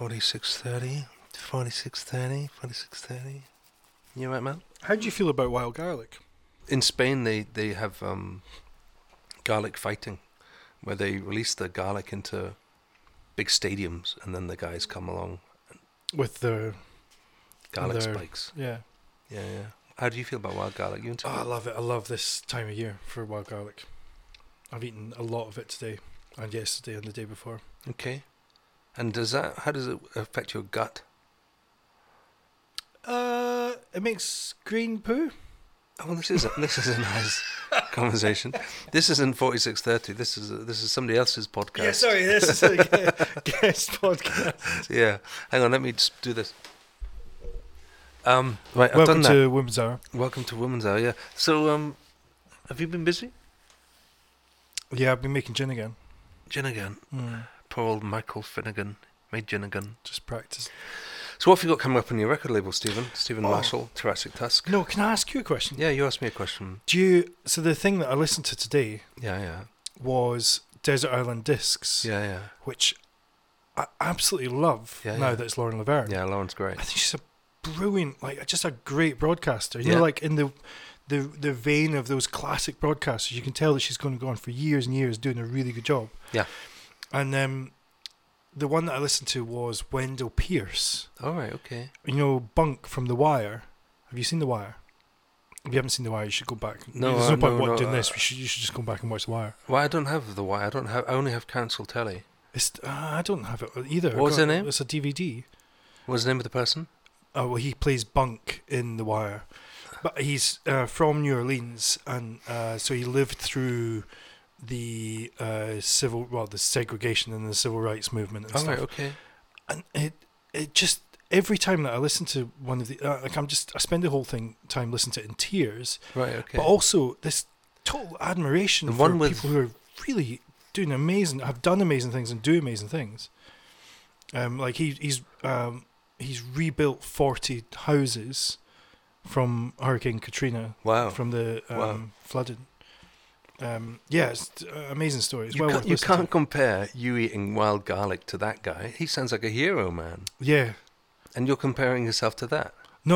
46.30. 46.30. You right, man? How do you feel about wild garlic? In Spain, they have garlic fighting, where they release the garlic into big stadiums, and then the guys come along. With the garlic spikes. Yeah. Yeah. How do you feel about wild garlic? You into I love it. I love this time of year for wild garlic. I've eaten a lot of it today, and yesterday, and the day before. Okay. And how does it affect your gut? It makes green poo. Oh, this is a nice conversation. This isn't 46.30. This is somebody else's podcast. Yeah, sorry, this is a guest podcast. Yeah, hang on. Let me just do this. Right, I've Welcome done that. to Women's Hour. Welcome to Women's Hour. Yeah. So, have you been busy? Yeah, I've been making gin again. Gin again. Poor old Michael Finnegan made gin again. Just practice. So what have you got coming up on your record label, Stephen? Stephen Marshall, Thoracic Tusk. No, can I ask you a question? Yeah, you asked me a question. So the thing that I listened to today Yeah. was Desert Island Discs. Yeah. Which I absolutely love now that it's Lauren Laverne. Yeah, Lauren's great. I think she's a brilliant, just a great broadcaster. You Yeah. know, like in the vein of those classic broadcasters, you can tell that she's going to go on for years and years doing a really good job. Yeah. And the one that I listened to was Wendell Pierce. All right, okay. You know, Bunk from The Wire. Have you seen The Wire? If you haven't seen The Wire, you should go back. No, there's no point doing this. You should just go back and watch The Wire. Well, I don't have The Wire. I only have Council Telly. I don't have it either. What was her name? It's a DVD. What was the name of the person? Oh, well, he plays Bunk in The Wire. But he's from New Orleans, and so he lived through the the segregation and the civil rights movement and stuff. Right, okay. And it just, every time that I listen to one of the, I spend the whole time listening to it in tears. Right, okay. But also this total admiration for people who are really doing have done amazing things and do amazing things. Like he's rebuilt 40 houses from Hurricane Katrina. Wow. From the flooding. It's an amazing story. It's you can't compare you eating wild garlic to that guy. He sounds like a hero, man. Yeah. And you're comparing yourself to that. No.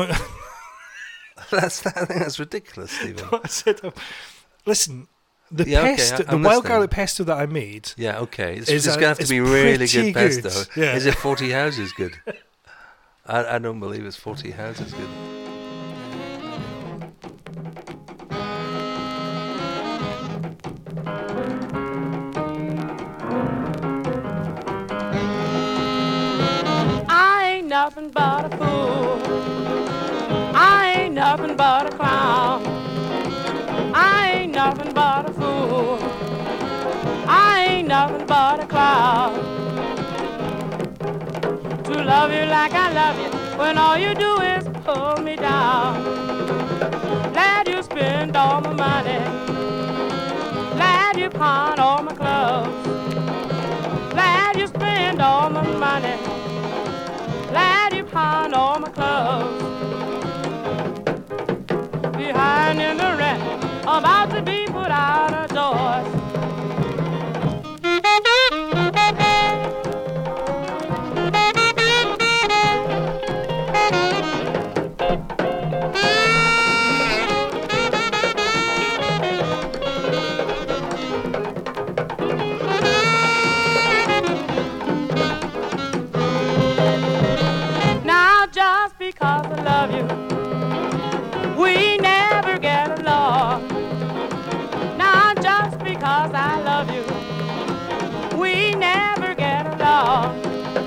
I think that's ridiculous, Stephen. No, I said, listen, the wild garlic pesto that I made. Yeah, okay. It's going to have to be really good pesto. Yeah. Is it 40 houses good? I don't believe it's 40 houses good. Nothing but a fool. I ain't nothing but a clown. I ain't nothing but a fool. I ain't nothing but a clown. To love you like I love you when all you do is hold me down. Glad you spend all my money. Glad you pawn all my clothes. Glad you spend all my money. Glad you pawned all my clothes. Behind in the rent, about to be put out of doors. Because I love you, we never get along. Now just because I love you, we never get along.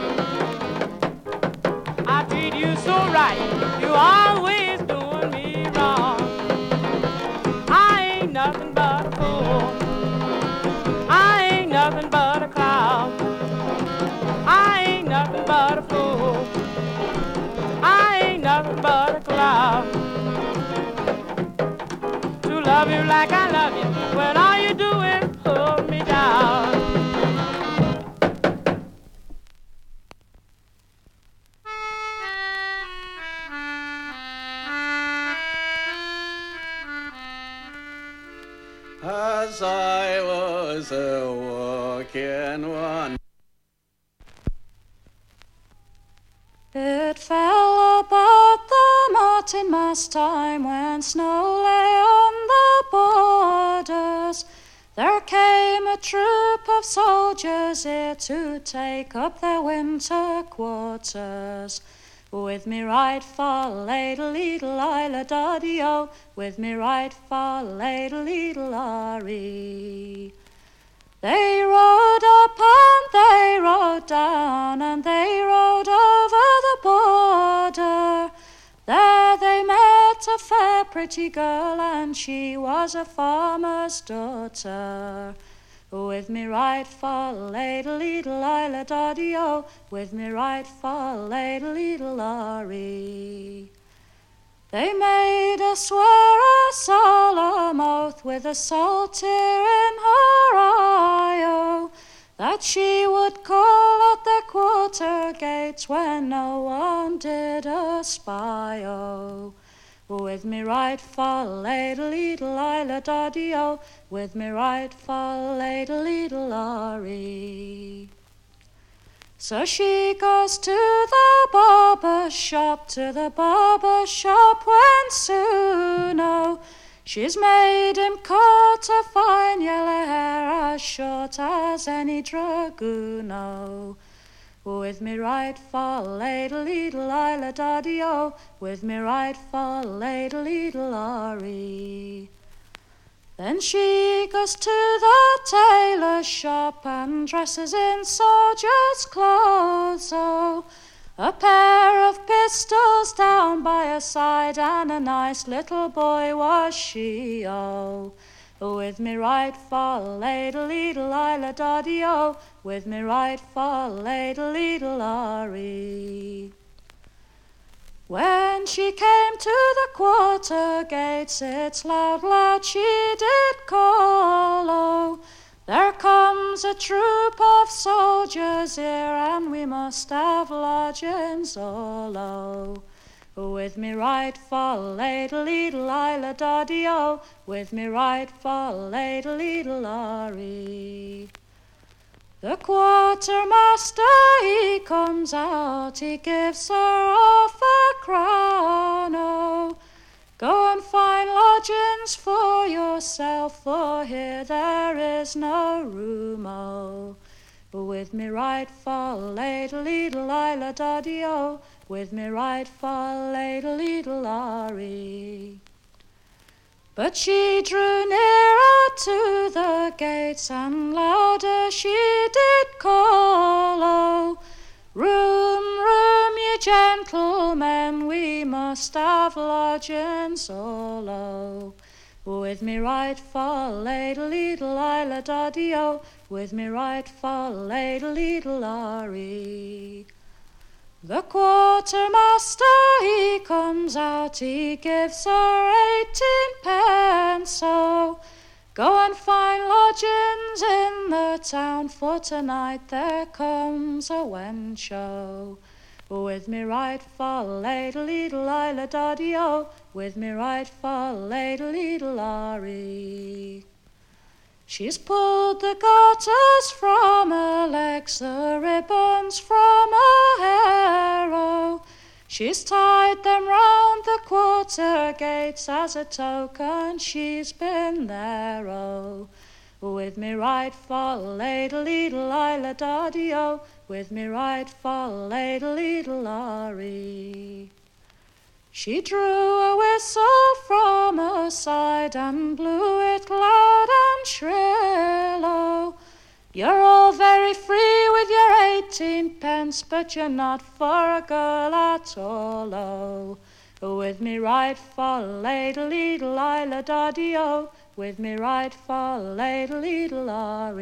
I treat you so right, you always doing me wrong. I ain't nothing but a fool. I ain't nothing but a clown. I ain't nothing but a fool. I ain't nothing but a clown. To love you like I love you when all you do is hold me down. As I was a walking one. It fell about the Martinmas time when snow lay on the borders. There came a troop of soldiers here to take up their winter quarters. With me right fall ladle leedle ila doddy o, with me right fall ladle leedle ari. They rode up and they rode down and they rode over the border. There they met a fair pretty girl and she was a farmer's daughter. With me right fall ladle leedle ila doddy o, with me right fall ladle leedle ari. They made her swear a solemn oath with a salt tear in her eye, oh, that she would call at their quarter gates when no one did espy, oh. With me right fall ladle leedle ila doddy o, with me right fall ladle leedle ari. So she goes to the barber's shop, to the barber's shop when soon, oh, she's made him cut a fine yellow hair as short as any dragoon, oh. With me right fall ladle leedle ila doddy o, with me right fall ladle leedle ari. Then she goes to the tailor's shop and dresses in soldier's clothes, oh, a pair of pistols down by her side and a nice little boy was she, oh. With me right fall ladle leedle ila doddy o, with me right fall ladle leedle ari. When she came to the quarter gates, it's loud, loud she did call, oh, there comes a troop of soldiers here, and we must have lodgings all, oh. With me right fall ladle leedle ila doddy o, with me right fall ladle leedle ari. The quartermaster, he comes out, he gives her half a crown, oh. Go and find lodgings for yourself, for here there is no room, oh. With me right fall ladle leedle ila doddy o, with me right fall ladle leedle ari. But she drew nearer to the gates and louder she did call, oh, room, room, ye gentlemen, we must have lodgings all, oh. With me right fall ladle leedle ila doddy o, with me right fall ladle leedle ari. The quartermaster, he comes out, he gives her 18 pence, so go and find lodgings in the town, for tonight there comes a wench, oh. With me right fall ladle leedle ila doddy o, with me right fall ladle leedle ari. She's pulled the garters from her legs, the ribbons from her hair, oh. She's tied them round the quarter gates as a token she's been there, oh. With me right fall ladle leedle ila doddy o, with me right fall ladle leedle ari. She drew a whistle from her side and blew it loud and shrill, oh. You're all very free with your 18 pence, but you're not for a girl at all, oh. With me right fall ladle leedle ila doddy o, with me right fall ladle leedle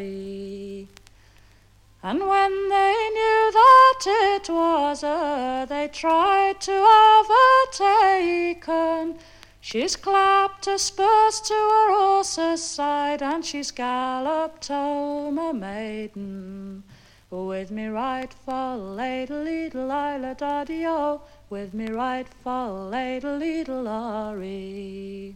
ari. And when they knew that it was her they tried to have her taken, she's clapped her spurs to her horse's side and she's galloped home a maiden. With me right fall ladle leedle ila doddy o, with me right fall ladle leedle ari.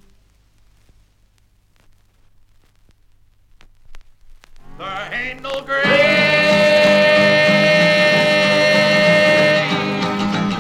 There ain't no grave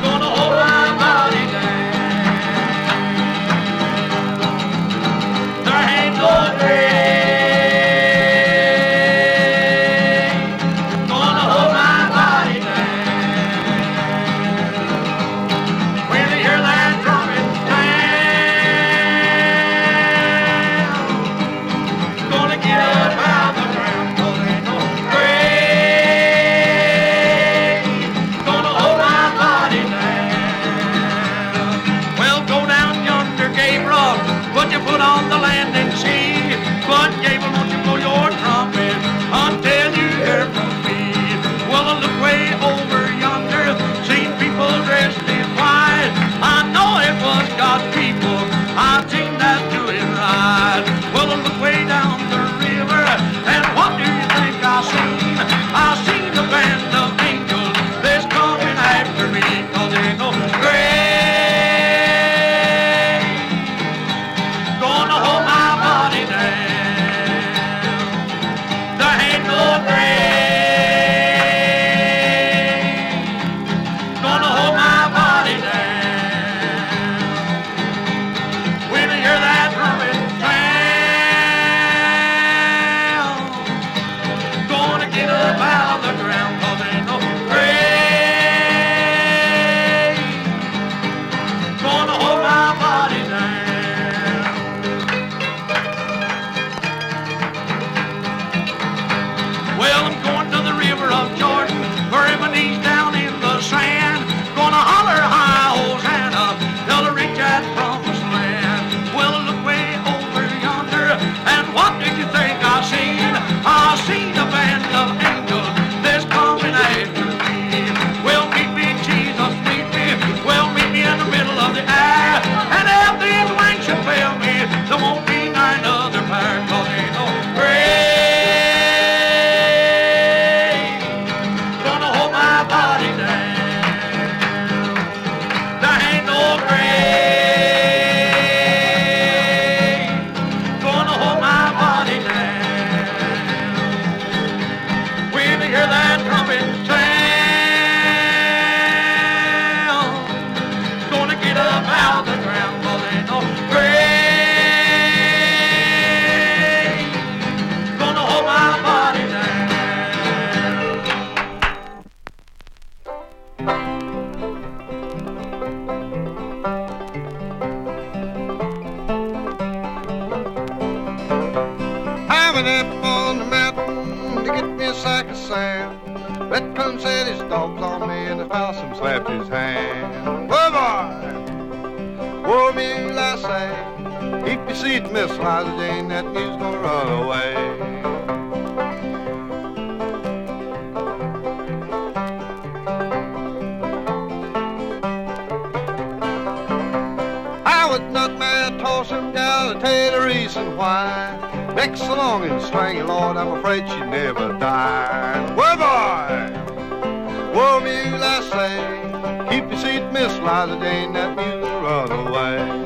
I went up on the mountain to get me a sack of sand. Redcomb said his dog's on me and the possum slapped his hand. Whoa, boy! Whoa, mule, I say. Keep your seat, Miss Liza Jane, that mule's gonna run away. I would not mad toss him gal to tell you the reason why. Next along and string, Lord, I'm afraid she'd never die. Whoa, boy! Whoa, mule, I say. Keep your seat, Miss Liza Jane, that mule will run away.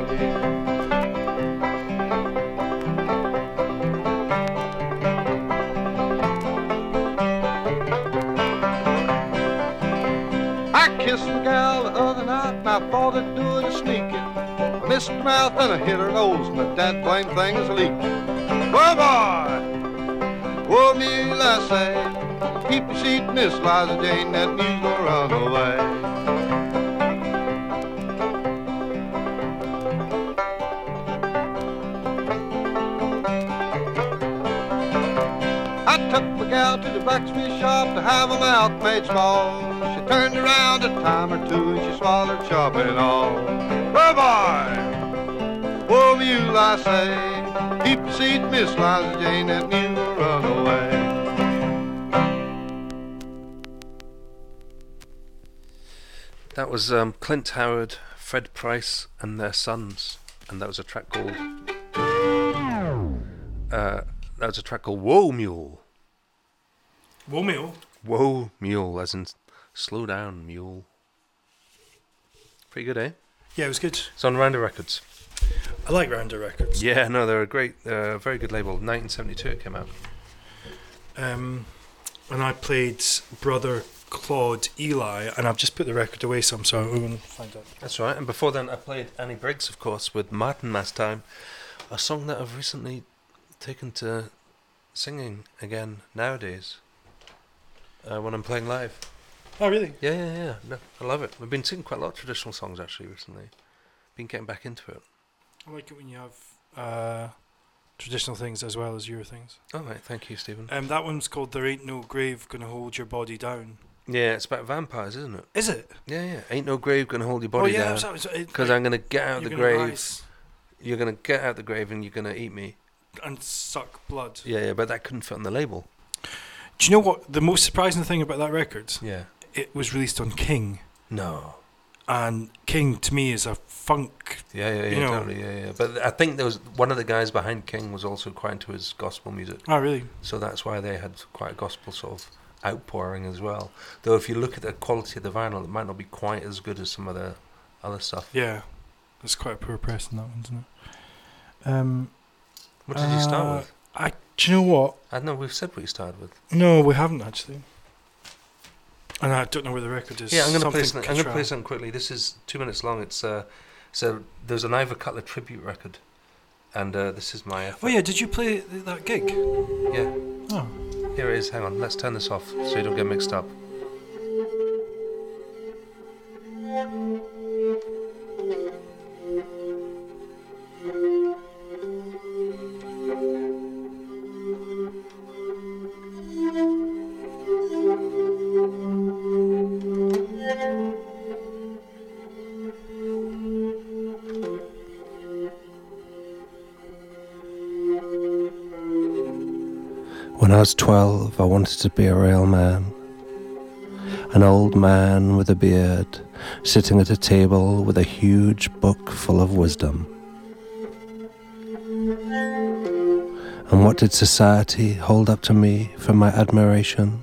I kissed the gal the other night and I thought I'd do it a sneaking. I missed her mouth and I hit her nose, but that blame thing is leaking. Whoa, boy! Whoa, mule, I say. Keep your seat, Miss Liza Jane, that mule's gonna run away. I took my gal to the blacksmith shop to have a mouth made small. She turned around a time or two and she swallowed chopping all. Whoa, boy! Whoa, mule, I say. Keep your seat, Miss Liza Jane, that mule will run away. That was Clint Howard, Fred Price, and their sons, and that was a track called Whoa Mule. Whoa, Mule. Whoa Mule, as in slow down, mule. Pretty good, eh? Yeah, it was good. It's on Rounder Records. I like Rounder Records. Yeah, no, they're a great, very good label. 1972 it came out. And I played Brother Claude Eli, and I've just put the record away some, so we're going to find out. That's right. And before then, I played Annie Briggs, of course, with Martin Last Time, a song that I've recently taken to singing again nowadays when I'm playing live. Oh, really? Yeah. No, I love it. We've been singing quite a lot of traditional songs actually recently. Been getting back into it. I like it when you have traditional things as well as your things. Oh, right. Thank you, Stephen. That one's called There Ain't No Grave Gonna Hold Your Body Down. Yeah, it's about vampires, isn't it? Is it? Yeah. Ain't no grave gonna hold your body down. Because I'm gonna get out the grave. Rise. You're gonna get out the grave and you're gonna eat me. And suck blood. Yeah, but that couldn't fit on the label. Do you know what the most surprising thing about that record? Yeah. It was released on King. No. And King to me is a funk. Yeah, totally, yeah. But I think there was one of the guys behind King was also quite into his gospel music. Oh, really? So that's why they had quite a gospel sort of outpouring as well. Though if you look at the quality of the vinyl, it might not be quite as good as some of the other stuff. Yeah, there's quite a poor press in that one, isn't it? What did you start with? Do you know what? I don't know. We've said what you started with. No, we haven't actually. And I don't know where the record is. Yeah, I'm going to play something. I'm going to play something quickly. This is 2 minutes long. It's so there's an Ivor Cutler tribute record, and this is my effort. Oh yeah, did you play that gig? Yeah. Oh. Here it is. Hang on. Let's turn this off so you don't get mixed up. When I was 12, I wanted to be a real man. An old man with a beard, sitting at a table with a huge book full of wisdom. And what did society hold up to me for my admiration?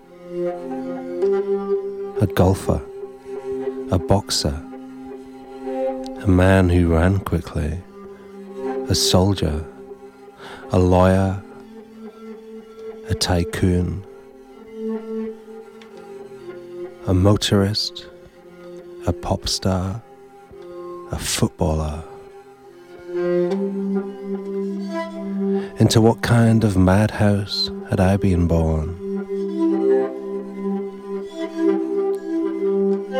A golfer, a boxer, a man who ran quickly, a soldier, a lawyer, a tycoon, a motorist, a pop star, a footballer. Into what kind of madhouse had I been born?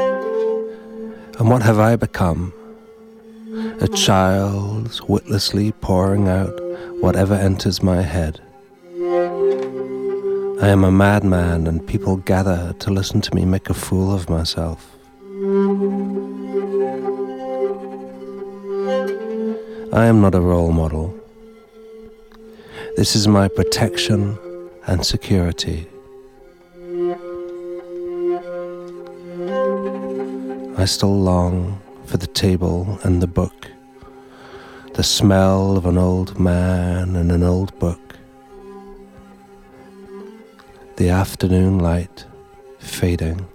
And what have I become? A child witlessly pouring out whatever enters my head. I am a madman, and people gather to listen to me make a fool of myself. I am not a role model. This is my protection and security. I still long for the table and the book, the smell of an old man and an old book, the afternoon light fading.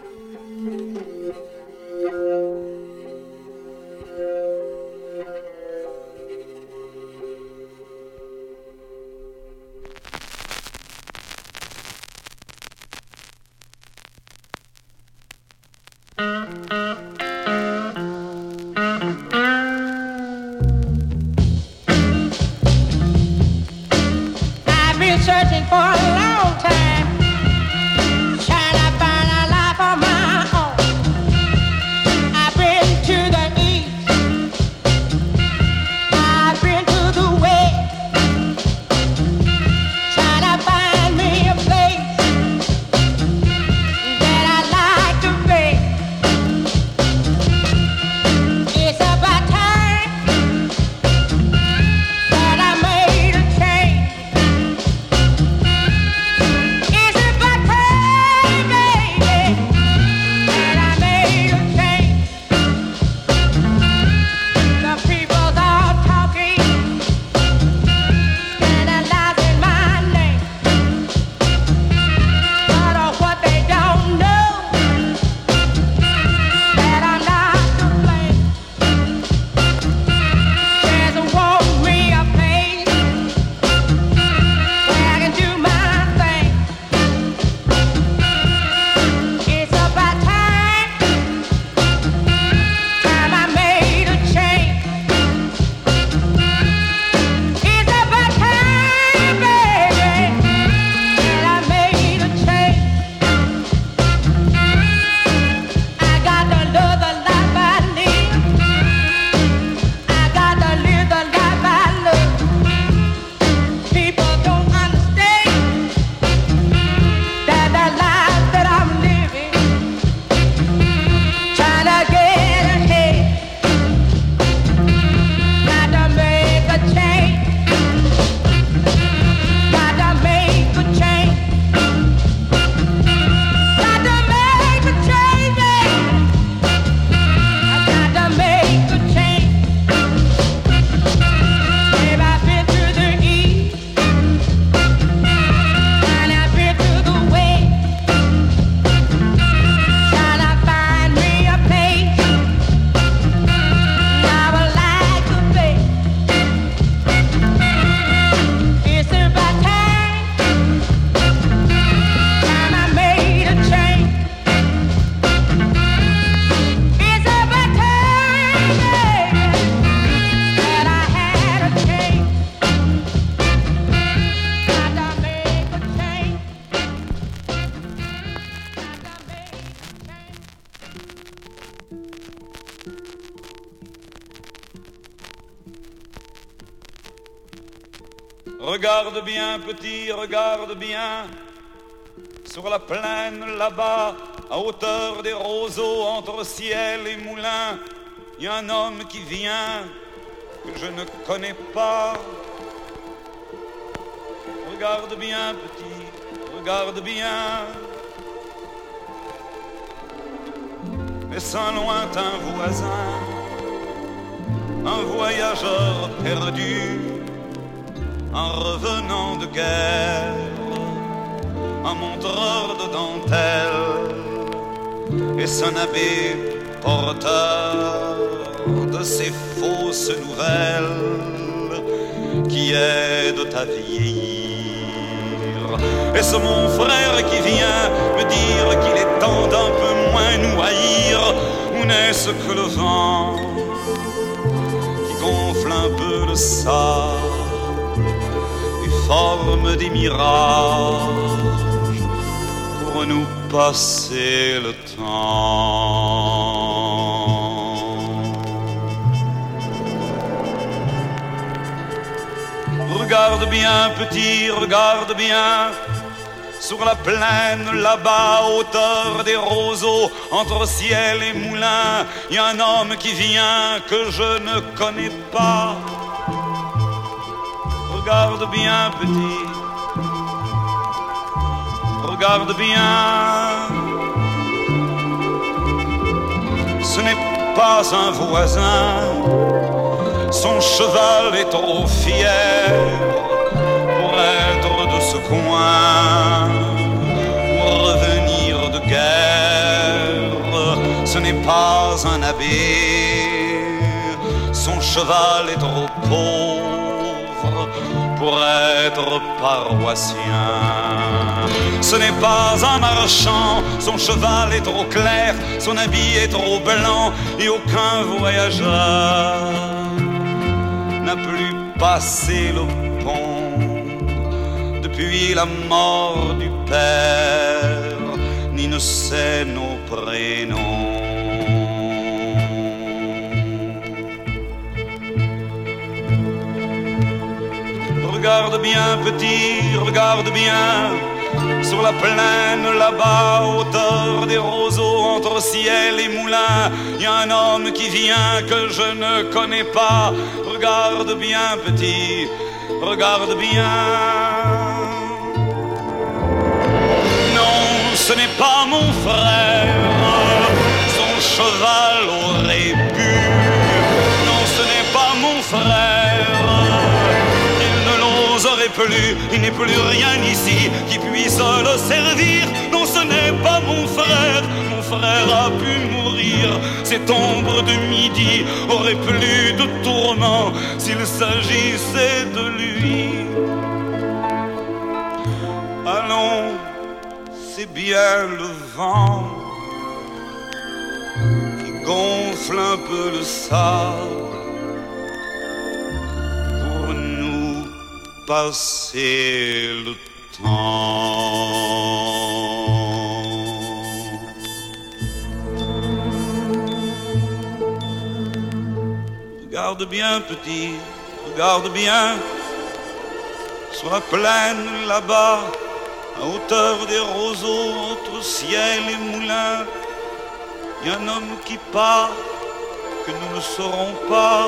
Searching for a long time, trying to find a life of my own. I've been to the east, I've been to the west, trying to find me a place that I like to be. It's about time that I made a change. Regarde bien, petit, regarde bien. Sur la plaine, là-bas, à hauteur des roseaux, entre ciel et moulin, il y a un homme qui vient, que je ne connais pas. Regarde bien, petit, regarde bien. Est-ce un lointain voisin, un voyageur perdu, un revenant de guerre, un montreur de dentelle? Est-ce un abbé porteur de ces fausses nouvelles qui aident à vieillir? Est-ce mon frère qui vient me dire qu'il est temps d'un peu moins nous haïr? Ou n'est-ce que le vent qui gonfle un peu le sable et forme des mirages pour nous passer le temps? Regarde bien, petit, regarde bien. Sur la plaine, là-bas, à hauteur des roseaux, entre ciel et moulin, il y a un homme qui vient que je ne connais pas. Regarde bien, petit, regarde bien. Ce n'est pas un voisin, son cheval est trop fier pour être de ce coin, pour revenir de guerre. Ce n'est pas un abbé, son cheval est trop pauvre pour être paroissien. Ce n'est pas un marchand, son cheval est trop clair, son habit est trop blanc, et aucun voyageur n'a plus passé le pont depuis la mort du père, ni ne sait nos prénoms. Regarde bien, petit, regarde bien. Sur la plaine, là-bas, à hauteur des roseaux, entre ciel et moulin, il y a un homme qui vient que je ne connais pas. Regarde bien, petit, regarde bien. Non, ce n'est pas mon frère, son cheval aurait pu. Non, ce n'est pas mon frère, plus, il n'est plus rien ici qui puisse le servir. Non, ce n'est pas mon frère a pu mourir. Cette ombre de midi aurait plus de tourment s'il s'agissait de lui. Allons, c'est bien le vent qui gonfle un peu le sable pour nous passer le temps. Regarde bien, petit, regarde bien. Sur la plaine, là-bas, à hauteur des roseaux, entre ciel et moulin, il y a un homme qui part, que nous ne saurons pas.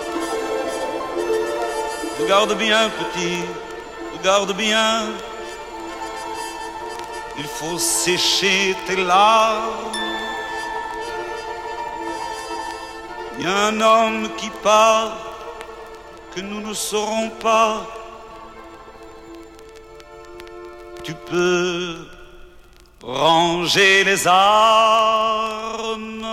Regarde bien, petit, regarde bien. Il faut sécher tes larmes. Il y a un homme qui part, que nous ne saurons pas. Tu peux ranger les armes.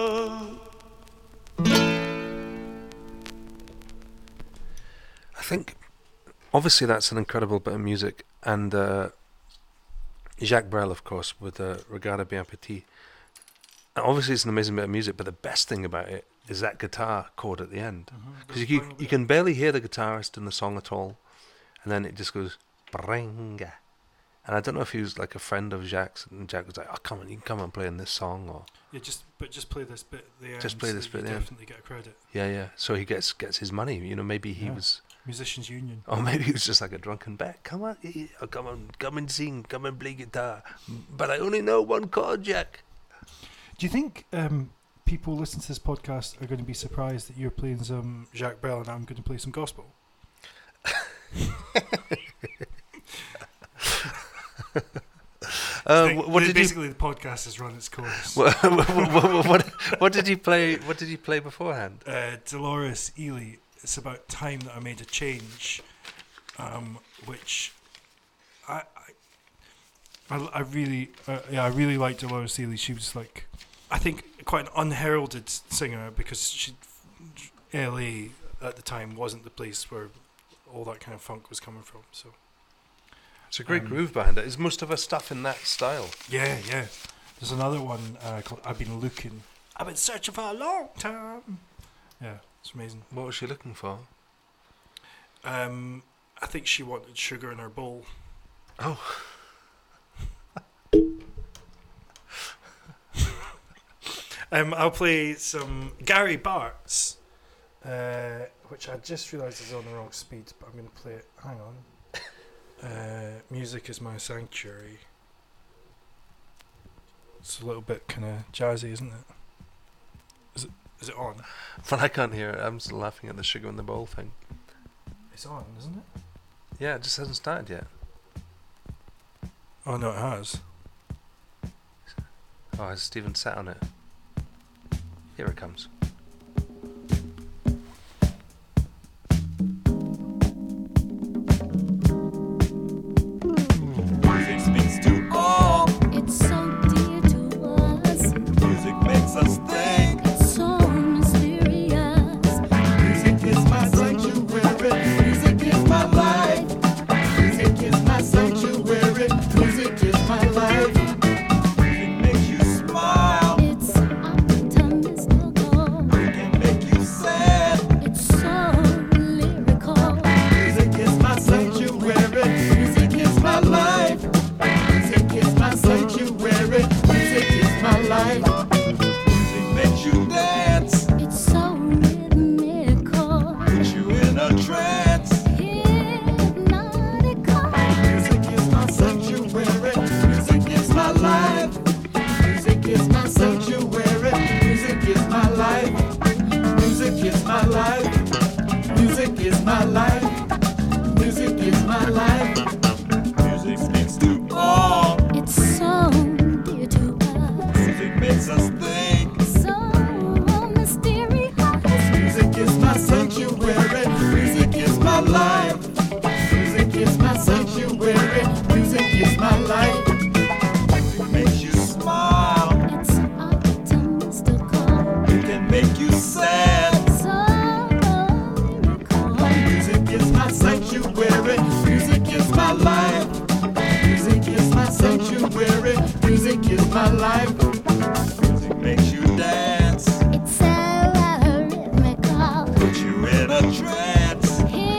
I think, obviously, that's an incredible bit of music, and Jacques Brel, of course, with Regarde bien, petit. Obviously, it's an amazing bit of music, but the best thing about it is that guitar chord at the end, because you can barely hear the guitarist in the song at all, and then it just goes bringa. And I don't know if he was like a friend of Jacques, and Jacques was like, "Oh, come on, you can come and play in this song," or just play this bit at the end. Just play this bit. You definitely get a credit. Yeah. So he gets his money. You know, maybe he was Musicians Union, or maybe he was just like a drunken bet. Come on, come and sing, come and play guitar. But I only know one chord, Jack. Do you think people listening to this podcast are going to be surprised that you're playing some Jacques Brel and I'm going to play some gospel? Basically, the podcast has run its course. What did you play? What did you play beforehand? Dolores Ely. It's about time that I made a change, which I really like Dolores Ely. She was like, I think, quite an unheralded singer because LA at the time wasn't the place where all that kind of funk was coming from. So it's a great groove behind it. Is most of her stuff in that style? Yeah. There's another one called I've Been Looking. I've been searching for a long time. Yeah, it's amazing. What was she looking for? I think she wanted sugar in her bowl. Oh. I'll play some Gary Bartz, which I just realised is on the wrong speed, but I'm going to play it. Hang on. Music is My Sanctuary. It's a little bit kind of jazzy, isn't it? Is it on? Well, I can't hear it. I'm still laughing at the sugar in the bowl thing. It's on, isn't it? Yeah, it just hasn't started yet. Oh no, it has. Oh, has Stephen sat on it? Here it comes. Music speaks to all. It's so dear to us. Music makes us think. It's so mysterious. Music is my sanctuary. Music is my life. Music is my sanctuary. Music is my life. Music makes you smile. It's optimistic. It can make you sad. It's so lyrical. Music is my sanctuary. Music is my life. Music is my sanctuary. Music is my life. Music makes you dance. It's so rhythmical. Put you in a trance. Hypnotical. Music is my sanctuary. Music is my life. Music is my sanctuary. Music is my life. Music is my life. Music is my life. Music is my life. Music speaks to all. It's so dear to us. Music makes us think. So mysterious. Music is my sanctuary. Music is my life. Music is my sanctuary. Music is my life. Music makes you smile. It's optimistical. It can make you sad. So lyrical. Music is my sanctuary. Music is my life. Music is my sanctuary. Music is my life. Music makes you dance. It's so rhythmical. Put you in a trance.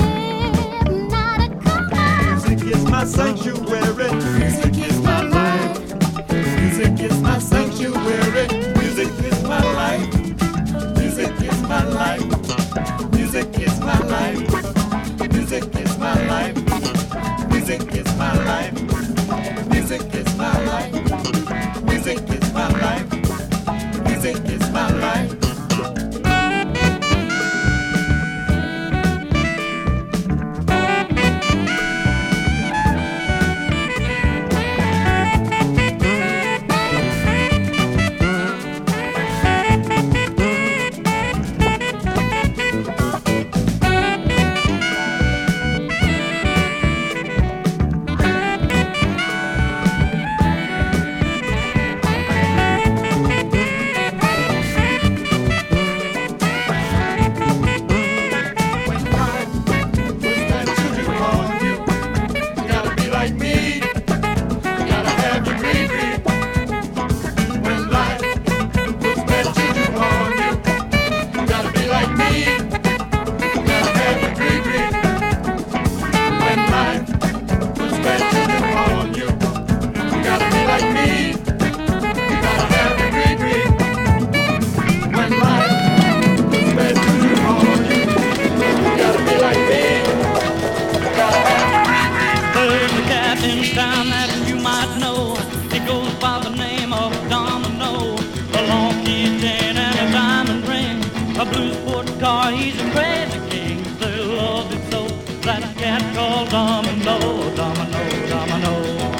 Hypnotical. Music is my sanctuary. Music is my life. Music is my sanctuary. Music is my life. Music is my life. Music is my life. Music is my life. Music is my life. Music is my life. Music is my life. Music is my life. There's a cat in town that you might know. He goes by the name of Domino. A long keychain and a diamond ring. A blue sport car, he's a crazy king. They love it so, that cat called Domino, Domino, Domino.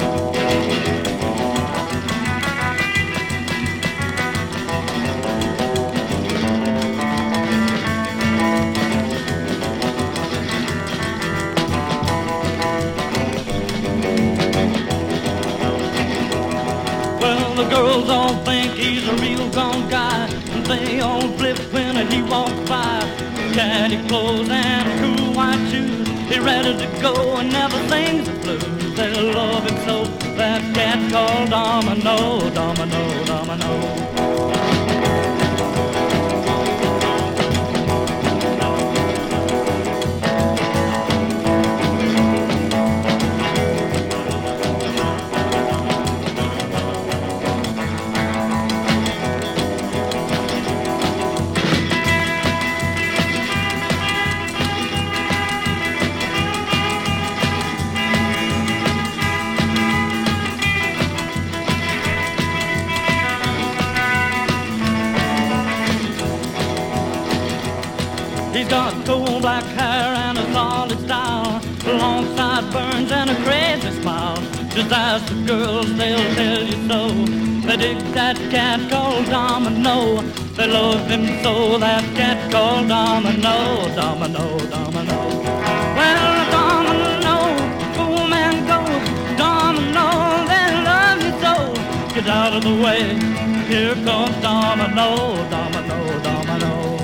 Well, the girls all think he's a real gone guy. They all flip when he walks by. Caddy clothes and cool white shoes. He's ready to go and never sings the blues. They love him so, that cat called Domino, Domino, Domino. He's got coal black hair and a solid style, long sideburns and a crazy smile. Just ask the girls, they'll tell you so. They dig that cat called Domino. They love him so, that cat called Domino. Domino, Domino. Well, Domino, go man go. Domino, they love you so. Get out of the way, here comes Domino. Domino, Domino.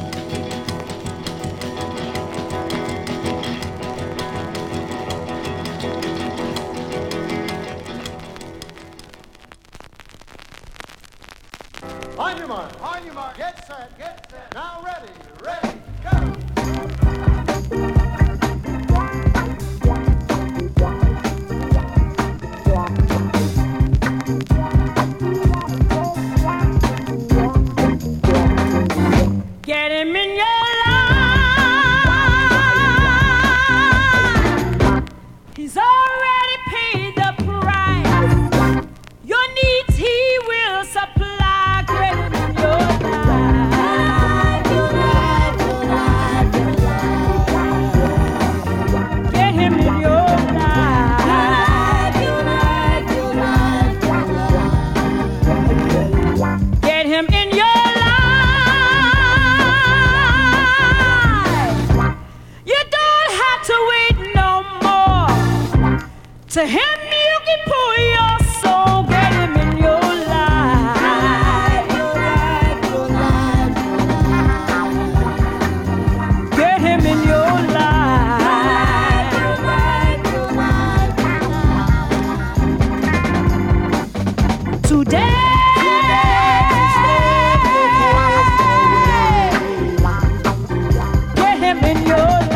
On your mark, get set, now ready, go! Get him in your life. He's already paid the price. Your needs he will supply. To him you can pour your soul, get him in your life. Get him in your life. Today. Get him in your life.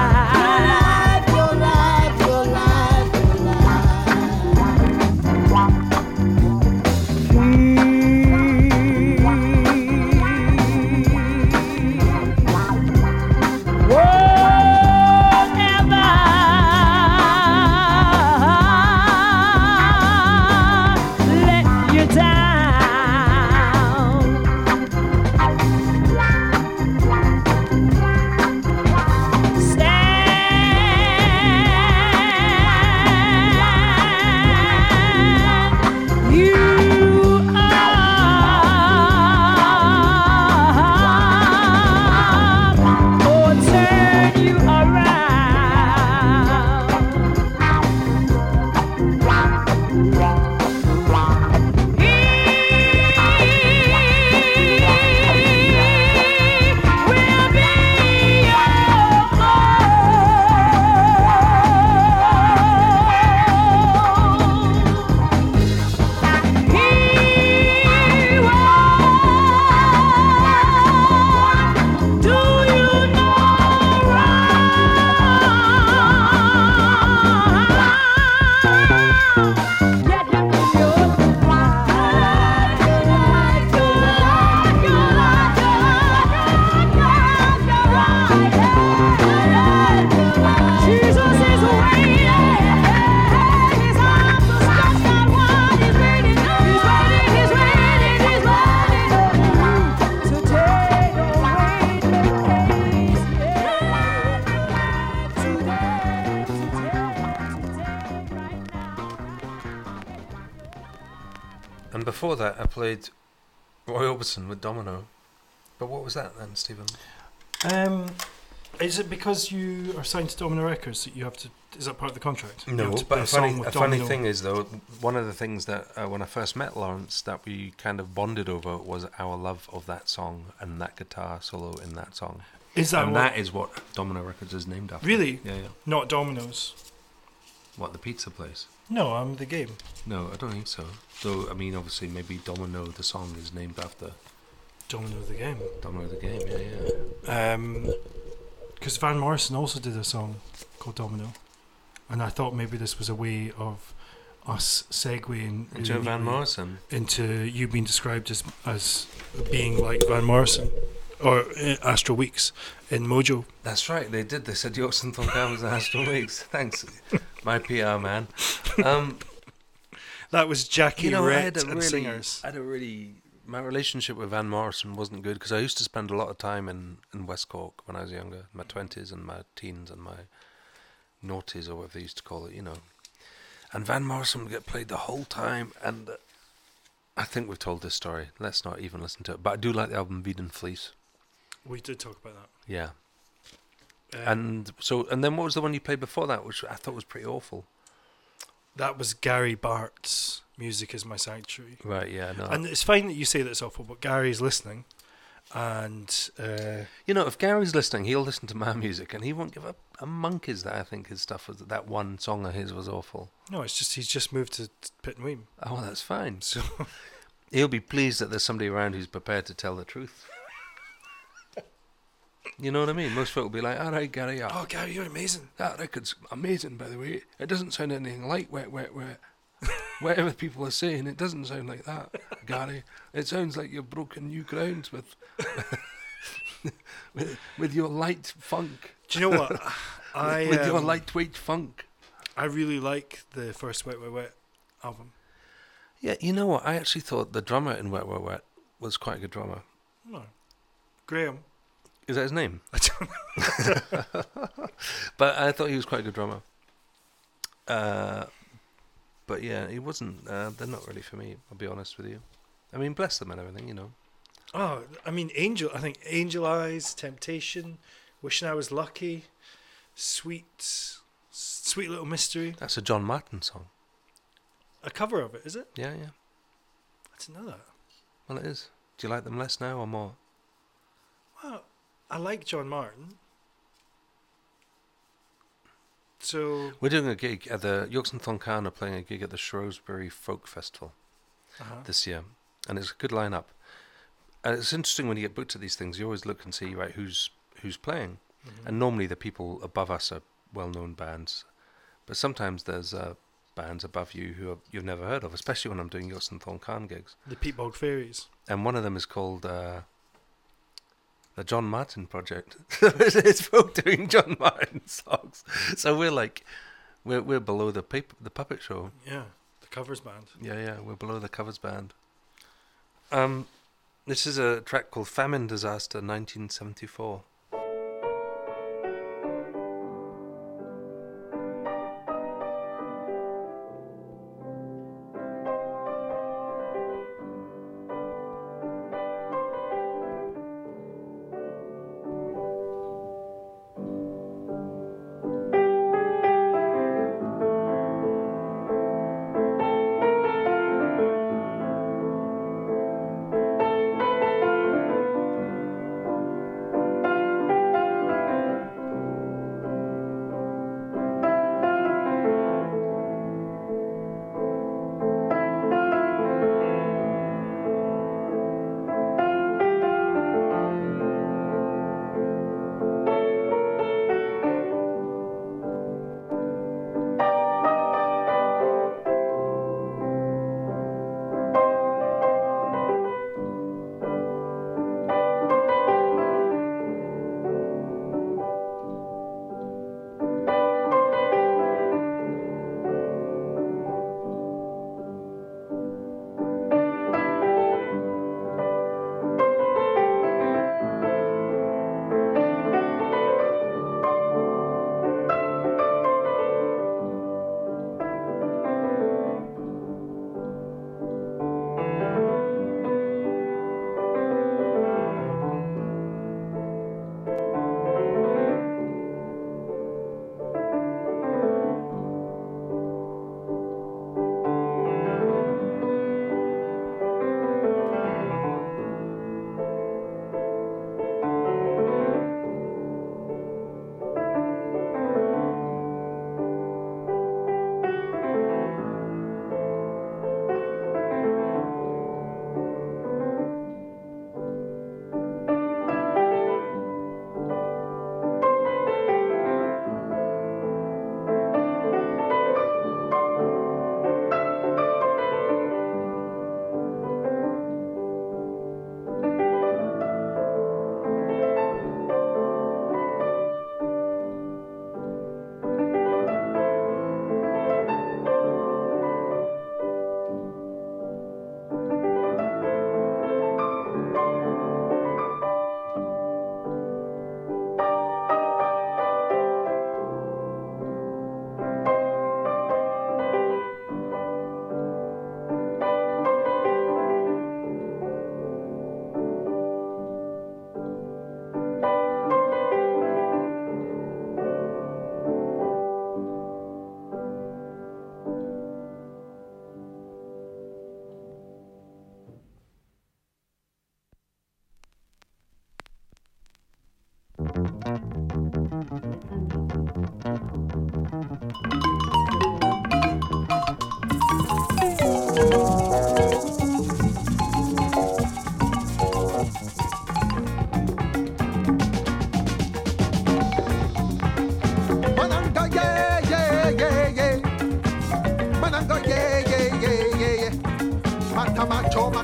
And before that, I played Roy Orbison with Domino. But what was that then, Stephen? Is it because you are signed to Domino Records that you have to? Is that part of the contract? No, but a funny thing is though, one of the things that when I first met Lawrence that we kind of bonded over was our love of that song and that guitar solo in that song. Is that that is what Domino Records is named after? Really? Yeah. Not Domino's. What, the pizza place? No, the game. No, I don't think so. Though I mean, obviously, maybe Domino the song is named after Domino the game. Domino the game, yeah. Because Van Morrison also did a song called Domino, and I thought maybe this was a way of us segueing into Van Morrison, into you being described as being like Van Morrison or Astral Weeks in Mojo. That's right, they did. They said York Synthon Cam was Astral Weeks. Thanks, my PR man. That was Jackie Rhett and Singers. Singers. I had a really, my relationship with Van Morrison wasn't good because I used to spend a lot of time in West Cork when I was younger, my 20s and my teens and my noughties, or whatever they used to call it, you know. And Van Morrison would get played the whole time, and I think we've told this story. Let's not even listen to it. But I do like the album Weed Fleece. We did talk about that. Yeah. And then what was the one you played before that, which I thought was pretty awful? That was Gary Bart's Music Is My Sanctuary. Right, yeah, no. And it's fine that you say that it's awful, but Gary's listening. And you know, if Gary's listening, he'll listen to my music, and he won't give a monkey's that I think his stuff was, that one song of his was awful. No, it's just he's just moved to Pitt and Weem. Oh, that's fine. So he'll be pleased that there's somebody around who's prepared to tell the truth. You know what I mean? Most folk will be like, "All right, Gary. Oh, Gary, you're amazing. That record's amazing, by the way. It doesn't sound anything like Wet, Wet, Wet. Whatever people are saying, it doesn't sound like that, Gary. It sounds like you've broken new grounds with with your light funk." Do you know what? With your lightweight funk. I really like the first Wet, Wet, Wet album. Yeah, you know what? I actually thought the drummer in Wet, Wet, Wet was quite a good drummer. Oh. Graham. Is that his name? I don't know. But I thought he was quite a good drummer. But yeah, he wasn't. They're not really for me, I'll be honest with you. I mean, bless them and everything, you know. Oh, I mean, I think Angel Eyes, Temptation, Wishing I Was Lucky, Sweet Little Mystery. That's a John Martin song. A cover of it, is it? Yeah, yeah. I didn't know that. Well, it is. Do you like them less now or more? Well, I like John Martin. So we're doing a gig at the Yorks and Thoncan are playing a gig at the Shrewsbury Folk Festival this year, and it's a good lineup. And it's interesting when you get booked to these things. You always look and see right who's playing, and normally the people above us are well-known bands, but sometimes there's bands above you who you've never heard of, especially when I'm doing Yorks and Thoncan gigs. The Peatbog Fairies, and one of them is called the John Martin Project. It's folk doing John Martin songs. So we're below the puppet show. Yeah, the covers band. Yeah, we're below the covers band. This is a track called Famine Disaster 1974.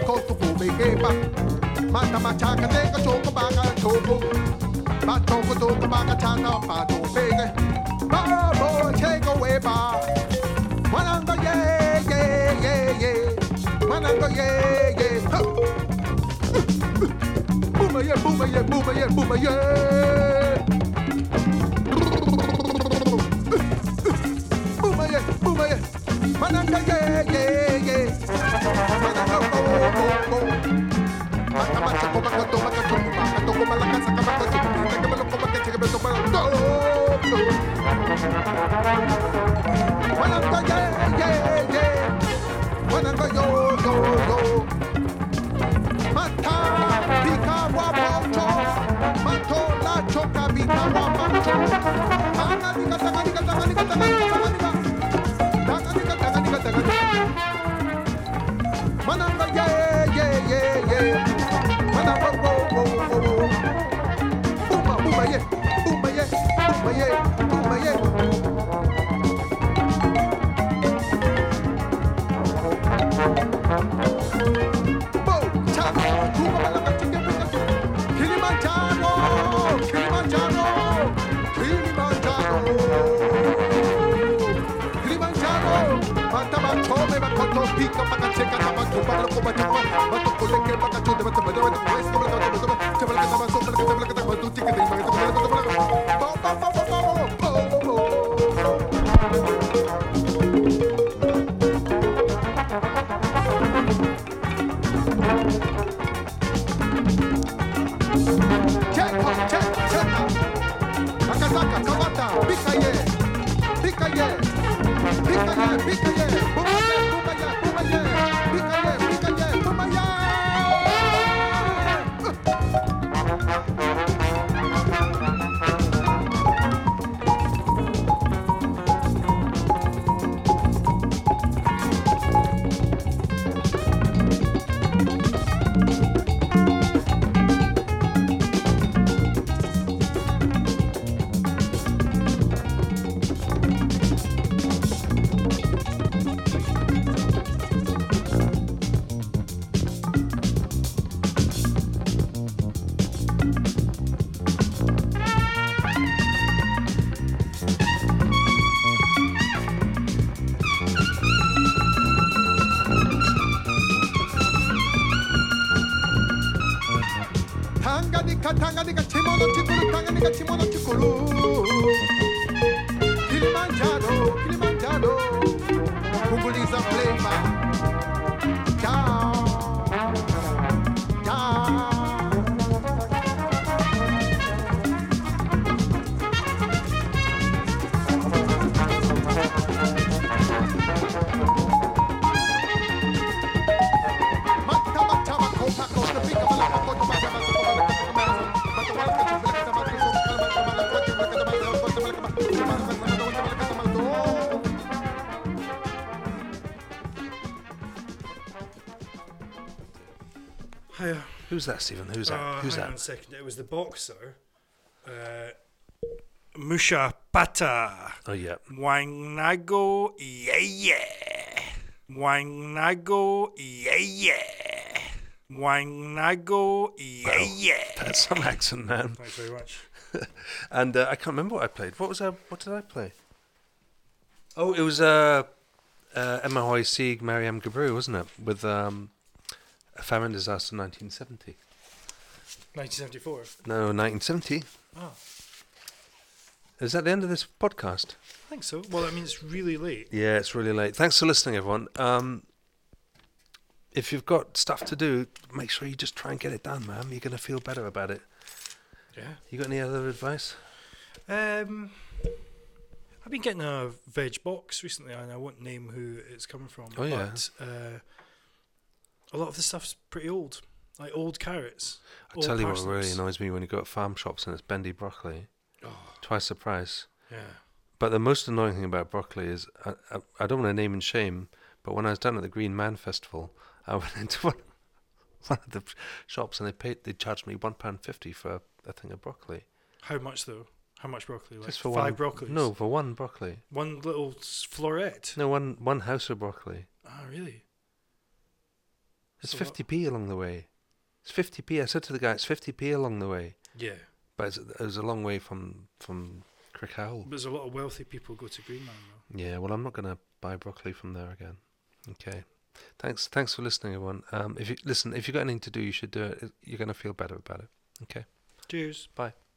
koto ko me ke ba. Mata machaka te ka choko baka choko. Ba choko to ka baka chana ba to pege. Ba bo take away ba. Mananga yeah yeah yeah yeah. Mananga yeah yeah. Boom yeah boom yeah boom yeah boom yeah. Boom yeah. Mananga yeah yeah yeah. Mananga go go go. Mananga go back to back to back to go malaka sa ka back to. Take a look back take a look back. Go. Mananga yeah yeah yeah. Mananga yo yo yo. Mata pika wapocho. Mato la choka pika wapocho. Tanga nika tanga nika tanga nika tanga nika. Mananga yeah yeah yeah yeah. Mananga go go go go. Booma booma yeah, booma yeah, booma yeah, booma yeah. Bo chap, booma malaka chinde pika. Kilimanjaro, Kilimanjaro, Kilimanjaro. Kilimanjaro. Mataba chome makoto pika paka cheka taba tuba loko batuba bato koleke paka chude bato bato bato west bato bato bato chabala taba so chabala taba bato tika de bato bato bato ba ba ba ba check akazaka kawata pika ye pika ye pika ye pika ye Tanganika chimono chikulu tanganika chimono chikulu Kilimanjaro Kilimanjaro Kunguliza flavor Ciao Ciao Who's that, Stephen? Who's that? Who's hang that? on a second. It was the boxer. Musha Pata. Oh, yeah. Wangnago, yeah, yeah. Wangnago, yeah, yeah. Wangnago, yeah, yeah. That's some accent, man. Thanks very much. And I can't remember what I played. What did I play? Oh, it was Emma Hoy Sieg, Mariam Gabru, wasn't it? With a famine disaster in 1970. 1974? No, 1970. Oh. Is that the end of this podcast? I think so. Well, I mean, it's really late. Yeah, it's really late. Thanks for listening, everyone. If you've got stuff to do, make sure you just try and get it done, man. You're going to feel better about it. Yeah. You got any other advice? I've been getting a veg box recently, and I won't name who it's coming from. Oh, yeah. But a lot of the stuff's pretty old, like old carrots. I tell you what really annoys me when you go to farm shops and it's bendy broccoli. Oh. Twice the price. Yeah. But the most annoying thing about broccoli is, I don't want to name and shame, but when I was down at the Green Man Festival, I went into one of the shops and they charged me £1.50 for a thing of broccoli. How much though? How much broccoli? Like just for 5 broccolis? No, for one broccoli. One little floret? No, one house of broccoli. Oh, really? It's 50p along the way. It's 50p. I said to the guy, it's 50p along the way. Yeah. But it was a long way from Crickhowell. There's a lot of wealthy people go to Greenland, though. Yeah, well, I'm not going to buy broccoli from there again. Okay. Thanks for listening, everyone. If you've got anything to do, you should do it. You're going to feel better about it. Okay. Cheers. Bye.